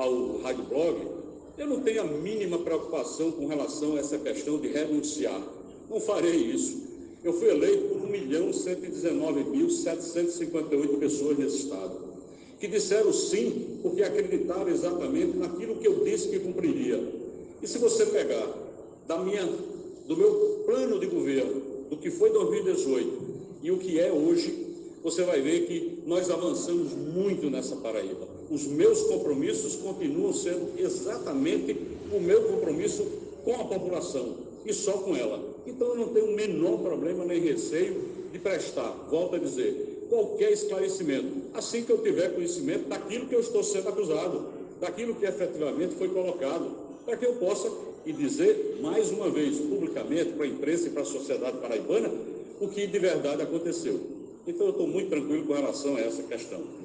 ao Rádio Blog, eu não tenho a mínima preocupação com relação a essa questão de renunciar. Não farei isso. Eu fui eleito por 1.119.758 pessoas nesse Estado, que disseram sim porque acreditaram exatamente naquilo que eu disse que cumpriria. E se você pegar do meu plano de governo, do que foi 2018 e o que é hoje, você vai ver que nós avançamos muito nessa Paraíba. Os meus compromissos continuam sendo exatamente o meu compromisso com a população e só com ela. Então eu não tenho o menor problema nem receio de prestar, volto a dizer, qualquer esclarecimento, assim que eu tiver conhecimento daquilo que eu estou sendo acusado, daquilo que efetivamente foi colocado, para que eu possa dizer mais uma vez, publicamente, para a imprensa e para a sociedade paraibana, o que de verdade aconteceu. Então eu estou muito tranquilo com relação a essa questão.